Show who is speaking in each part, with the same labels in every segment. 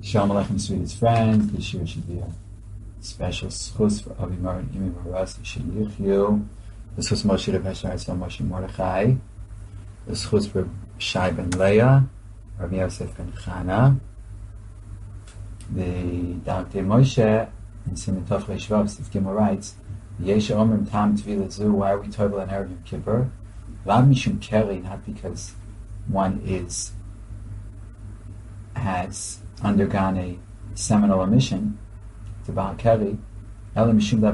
Speaker 1: Shalom Aleichem, sweetest friends. This year should be a special schus for Avimar and Imi Maras Shenichyu. The schus Moshe Reb Hashar Tzal Moshe Mordechai. The schus for Shai ben Leah, Rabbi Yosef ben Chana. The Dr. Moshe in Siman Tov Cheshvav Sif Gimel writes, Yesh Omrim Tam Tvila Zu. Why are we toivel on Erev Yom Kippur? Lav Mishum Keri, not because one has undergone a seminal emission to Baal Keri, but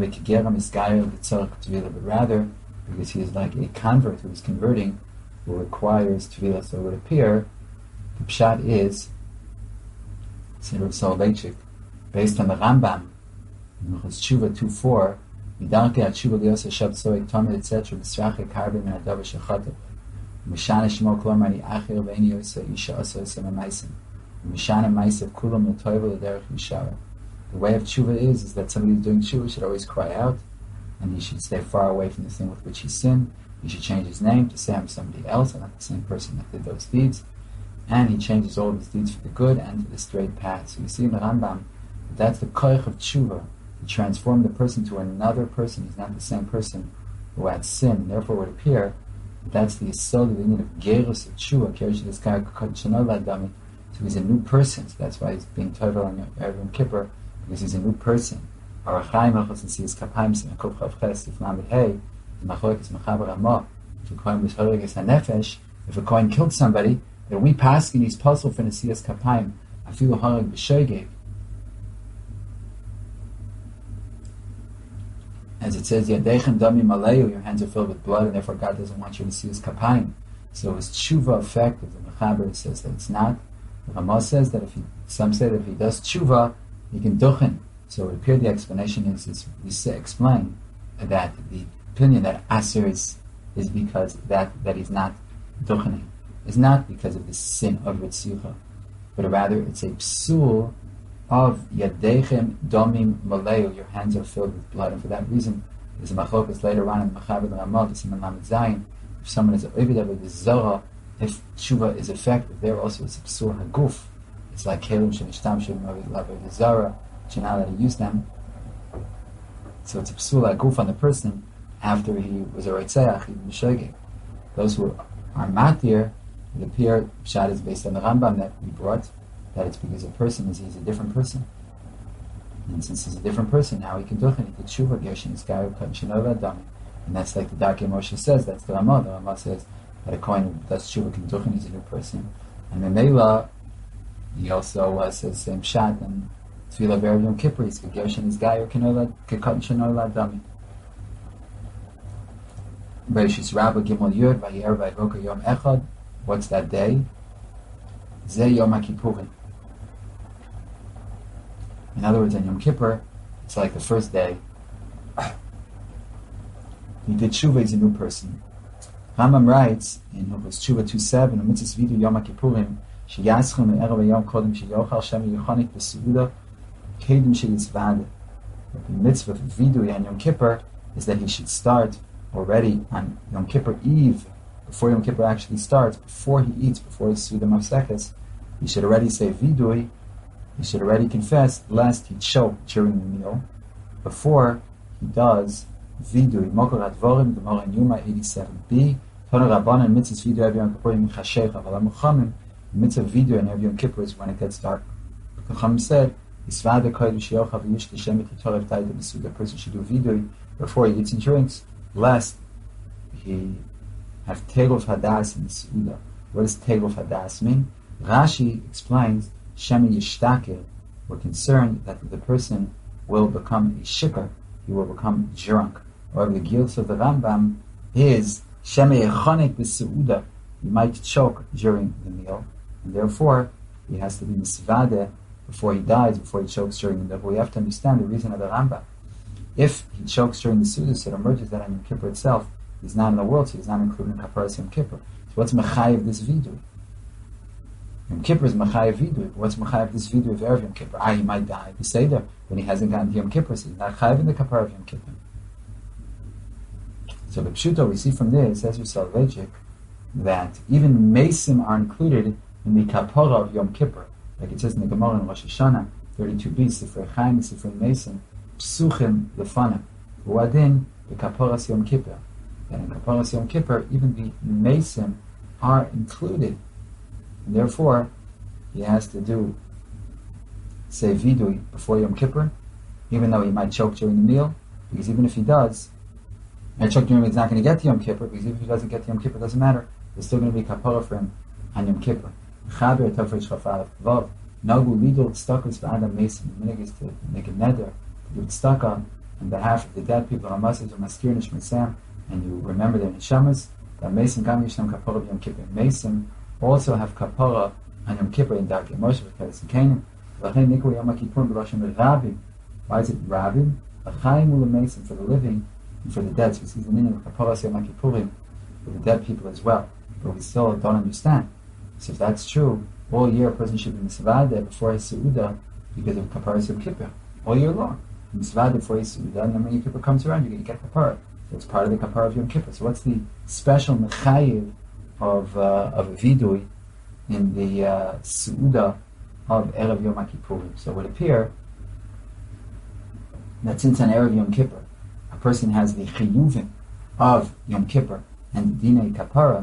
Speaker 1: rather because he is like a convert who is converting, who requires Tvila. So it would appear the Pshat is, said Rav Soloveitchik, based on the Rambam, in Tshuva 2:4, Midarke Tshuva Lios Shab Soik Tomid etc. B'Srache Karbe Min Adav Shechatev Mishana Shmo Kolom Ani Achir Veini Yosa Isha Osa Sema Maisim Mishana Maisav Kulam L'Toivel L'Derech Yishara. The way of Tshuva is that somebody who's doing Tshuva should always cry out, and he should stay far away from the thing with which he sinned. He should change his name to say I'm somebody else, and not the same person that did those deeds. And he changes all of his deeds for the good and to the straight path. So you see in the Rambam, that's the koich of Tshuva, to transform the person to another person. He's not the same person who had sin, and therefore it would appear that that's the yesod, the union of gerus of Tshuva, so he's a new person. So that's why he's being toivel on Erev Yom Kippur, because he's a new person. Arachaim Achos and Siyas Kapayim Simachov Chavches Tiflam B'Hei Machloekes Machaber Ramah. If a kohen was Hologes HaNefesh, if a kohen killed somebody, then we paskin his puzzle for Nesiyas Kapayim Afilu Harag B'Shogev. As it says, Yadechem Dami Maleyu, your hands are filled with blood, and therefore God doesn't want you to see his kapayim. So his tshuva effective. The Mechaber says that it's not. The Ramah says that some say that if he does tshuva, he can duchen. So it appeared the explanation is we explain that the opinion that Aser is because that he's not duchening is not because of the sin of Ritziucha, but rather it's a psul of Yadechem Domim Maleu, your hands are filled with blood, and for that reason, there's a machlokas later on in the Mechaber Ramah, the Siman Lamed Zayin, if someone is Ovid of the Zorah, if tshuva is effective, there also is a psul haguf. It's like Kelim Shenishtam Shem Ovid Lavid the Zorah, which you're not allowed to use them. So it's a psul haguf on the person after he was a Reitzeach, he was Meshogeg. Those who are matir, it appears Pshat is based on the Rambam that we brought, that it's because he's a different person. And since he's a different person, now he can do it. He can tshuva, Gershon, Iskayu, Shenova, Dami. And that's like the Darkei Moshe says, that's the Ramah. The Ramah says that a kohen who does tshuva can do it, he's a new person. And Memela, he also says the same shot, and Tefillah B'Erev Yom Kippur, he's Gershon, Iskayu, Shenova, Dami. Bereshis Rabba Gimel Yud, Vayer Vayivoka Yom Echad. What's that day? Zeh Yom HaKippurim. In other words, on Yom Kippur, it's like the first day. He did tshuva, he's a new person. Rambam writes in Hilchos Tshuva 2:7, Mitzvahs Vidu Yom HaKippurim, Sheyaschem Erev Yom Kodem Sheyochal Shem Yochanik B'Seuda Kedim Sheyizvade. The mitzvah of Vidu on Yom Kippur is that he should start already on Yom Kippur Eve, before Yom Kippur actually starts, before he eats, before his Seudah Mafsekes, he should already say Vidui, he should already confess, lest he choke during the meal, before he does Vidui. Mokor Advorim, the Gemara in Yuma 87b, Toner Rabbanan, Mitzvahs Vidui Erev Yom Kippurim, Chashech, Aval HaMuchamim, the mitzvah of Vidui on Erev Yom Kippur is when it gets dark. The Chacham said, Yisvade Kodesh Yochav Yish T'Shem T'Torah V'Taita B'Seudah. The person should do Vidui before he eats and drinks, lest he have Tegov Hadas in the Seudah. What does Tegov Hadas mean? Rashi explains, Shemi Yishtakir, we're concerned that the person will become a shikar, he will become drunk. Or the guilt of the Rambam is, Shemi Yechonik B'Seudah, he might choke during the meal, and therefore he has to be misvade before he dies, before he chokes during the meal. But we have to understand the reason of the Rambam. If he chokes during the Seudah, so it emerges that on Yom Kippur itself, he's not in the world, so he's not included in Kaparas Yom Kippur. So what's Mechayiv this Vidui? Yom Kippur is Mechayiv Vidui. What's Mechayiv this Vidui of Erev Yom Kippur? He might die. You say that when he hasn't gotten to Yom Kippur, so he's not Chayiv in the Kapar of Yom Kippur. So the Pshuto, we see from there, it says with Soloveitchik, that even Mesim are included in the Kapara of Yom Kippur. Like it says in the Gemara in Rosh Hashanah, 32b, Sifrei Chaim, Sifrei Mason, Psuchim Lefanim, Uadin, the Kaparas Yom Kippur. And in Kaparas Yom Kippur, even the Mason are included. And therefore, he has to do, say, Vidui before Yom Kippur, even though he might choke during the meal, because even if he does, and choke during the meal, he's not going to get to Yom Kippur, because even if he doesn't get to Yom Kippur, it doesn't matter. There's still going to be kapara for him on Yom Kippur. Chaber Tofresh Chafalef Vav Nagu Lidl Tztakus V'Adam Mason. The minhag is to make a neder, to do tzedakah on behalf of the dead people, Hamasos or Maskir Nishmasam, and you remember their neshamas. That Mason Gam Yishnam Kapara Yom Kippur. Mason also have kapara on Yom Kippur in Darkei Moshe V'Keres Canaan. V'Chein Nikol Yom Kippur B'Lashon Rabim. Why is it Rabim? L'chaim Ula Mason, for the living and for the dead. So we see the meaning of kapara Yom Kippurim for the dead people as well. But we still don't understand. So if that's true, all year a person should be misvada before his Seudah because of Kaparas Yom Kippur. All year long. Misvada before his Seudah, and then when Yom Kippur comes around, you get Kapara. So it's part of the Kapara of Yom Kippur. So what's the special mechayiv of a vidui in the Seudah of Erev Yom Kippurim? So it would appear that since on Erev Yom Kippur, a person has the chiyuvim of Yom Kippur and Dinei Kapara,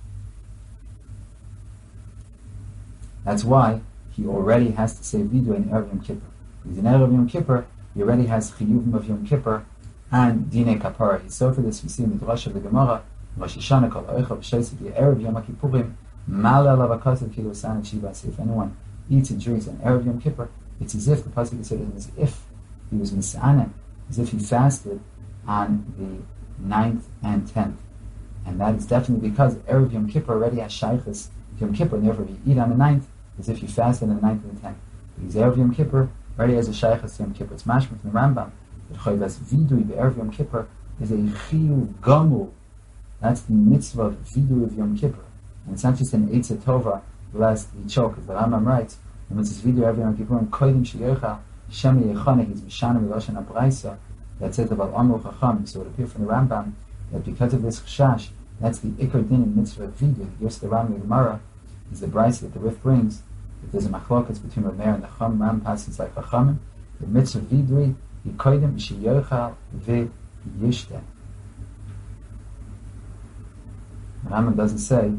Speaker 1: that's why he already has to say Vidu in Erev Yom Kippur. Because in Erev Yom Kippur, he already has Chiyuvim of Yom Kippur and Dinei Kapara. So for this, we see in the Drush of the Gemara, Rosh Hashanah, Kol Oicha, V'Shesed, Erev Yom Kippurim, Mal Elav HaKasav, Kilo San and Shiva. If anyone eats and drinks on Erev Yom Kippur, it's as if, the Pasuk is said, as if he was Mis'aneh, as if he fasted on the 9th and 10th. And that is definitely because Erev Yom Kippur already has Shaychus Yom Kippur, and therefore if you eat on the 9th, as if you fasted on the 9th and the 10th. Because Erev Yom Kippur already has a Shaychus Yom Kippur. It's mashma from the Rambam that Chayvas Vidui Erev Yom Kippur is a Chiyuv Gamul. That's the mitzvah of Vidui of Yom Kippur. And it's not just an Eitzah Tova, lest he choke. As the Rambam writes, the mitzvah Vidui Erev Yom Kippur, Koidim Sheyecha, Shem Yechoneh, he's Mishana V'Loshen HaBraisa, that says about Amru Chacham. So it appears from the Rambam that because of this Chashash, that's the Ikar Din in mitzvah Vidui. He gives the Rambam Gemara, is the Braisa that the Rif brings, that there's a machlokas between Rav Meir and the Chum. Ram passes like Chachamim. The mitzvah vidui yikodim sheyochal v'yishte. Rambam doesn't say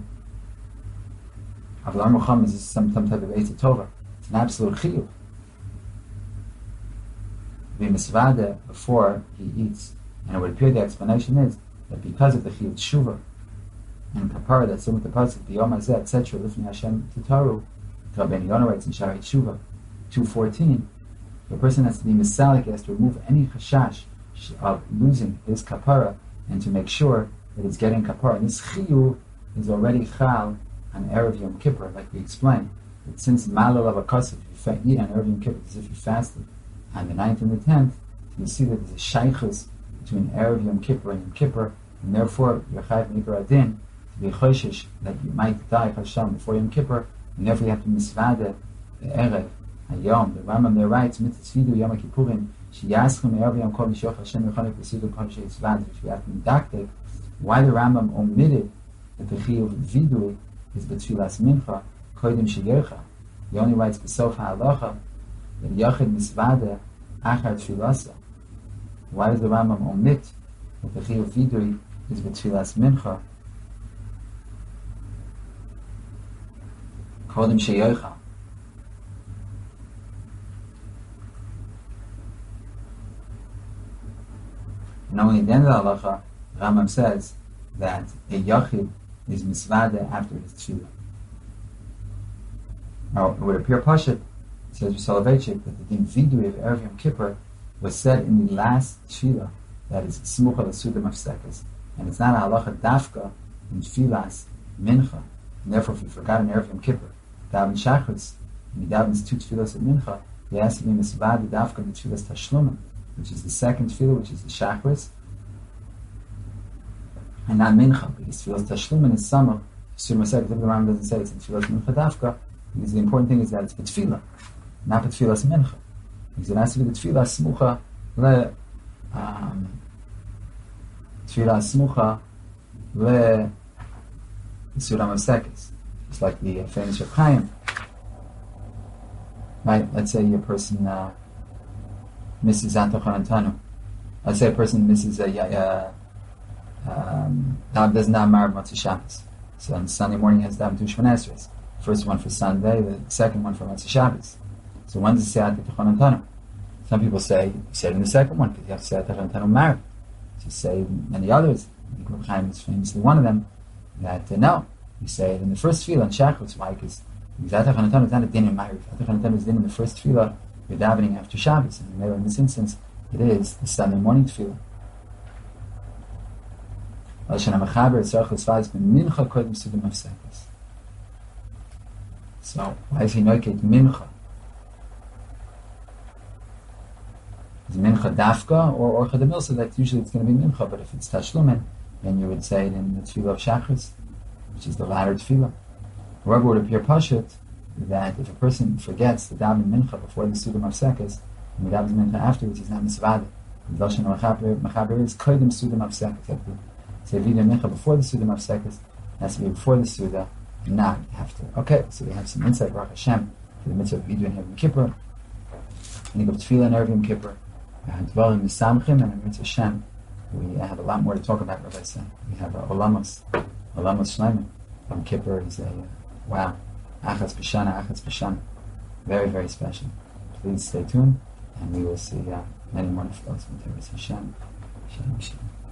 Speaker 1: Avlam Chum is some type of Eitzah Tova. It's an absolute chiyuv. Be misvada before he eats, and it would appear the explanation is that because of the chiyuv tshuva and kapara that's in with the pasuk b'yom hazeh etc. lifnei Hashem titaru, Rabbeinu Yonah writes in Shari Tshuva 2:14, the person has to be misalik, he has to remove any chashash of losing his kapara and to make sure that it's getting kapara. And this chiyuv is already chal on Erev Yom Kippur, like we explained. That since malal of a kasif, if you eat on Erev Yom Kippur as if you fasted on the 9th and the 10th, you see that there's a shaychus between Erev Yom Kippur and Yom Kippur, and therefore you're chayav mikra adin to be choishish that you might die chasham before Yom Kippur, and therefore you have to misvada the Erev Hayom. The Rambam there writes, mitzvidu Yom Kippurim, sheyaschem Erev Yom Kol Mishoch Hashem Yechonek V'Sidu Kol Sheyitzvad, which we have to medactic, why the Rambam omitted that the chiyuv vidui is b'tfilas mincha, koidim sheyecha. He only writes b'sof ha'alacha, that yachid misvada achar tfilasa. Why does the Rambam omit that the chiyuv vidui is b'tfilas mincha, koidim sheyecha? And only at the end of the halacha, Rambam says that a yachid is misvada after his tefillah. Now, it would appear Pashat, says Soloveitchik, that the din vidui of Erev Yom Kippur was said in the last tefillah, that is smucha l'suda mafsekas, and it's not a halacha dafka in tefillas mincha, and therefore if you forgot in Erev Yom Kippur, daven shachritz, and he davens 2 tefillas at mincha, he has to be misvada dafka in tefillas tashlumim, which is the second tefillah, which is the shachritz, and not mincha, because tefillas tashlumin is summer. Surah Masech, the Rambam doesn't say it's in tefillas mincha dafka, because the important thing is that it's b'tefillah, not b'tefillas mincha. Because it has to be the tefillah smucha le Surah Masech. It's like the famous Reb Chaim right? Let's say a person misses Atachan Tanu. Let's say a person misses does not marry Motzei Shabbos. So on Sunday morning he has to have two Shemon Esrei. First one for Sunday, the second one for Motzei Shabbos. So when does it say Atachan Tanu? Some people say you say it in the second one because you have to say Atachan Tanu married. So you say many others. Reb Chaim is famously one of them. That no, you say it in the first tefillah in Shachris. Why? Because Atachan Tanu is not a din in marriage. Atachan Tanu is din in the first tefillah. You're davening after Shabbos, and maybe in this instance it is the Sunday morning tefillah. So why is he noket mincha? Is mincha dafka or chadamil? So that usually it's going to be mincha, but if it's tashlumen, then you would say it in the tefillah of Shachris, which is the latter tefillah. However, it would appear pashut that if a person forgets to daven mincha before the Sudam of Sekas, and he davens mincha afterwards, he's not misvada. The Lashon Mechaber is kodim Sudam of Sekas. Say Vida Mincha before the Sudam of Sekas, has to be before the Suda, not after. Okay, so we have some insight, Baruch Hashem, for the mitzvah of Vidui and Yom Kippur, and of Tefillah and Erev Yom Kippur, Dvarim Misamchim, and in mitzvah Shem. We have a lot more to talk about, Rabbi said. We have Olamos Shleiman. Yom Kippur is a, wow, Achaz B'Shana. Very, very special. Please stay tuned, and we will see many more flows from Teres Hashem. Shalom, shalom.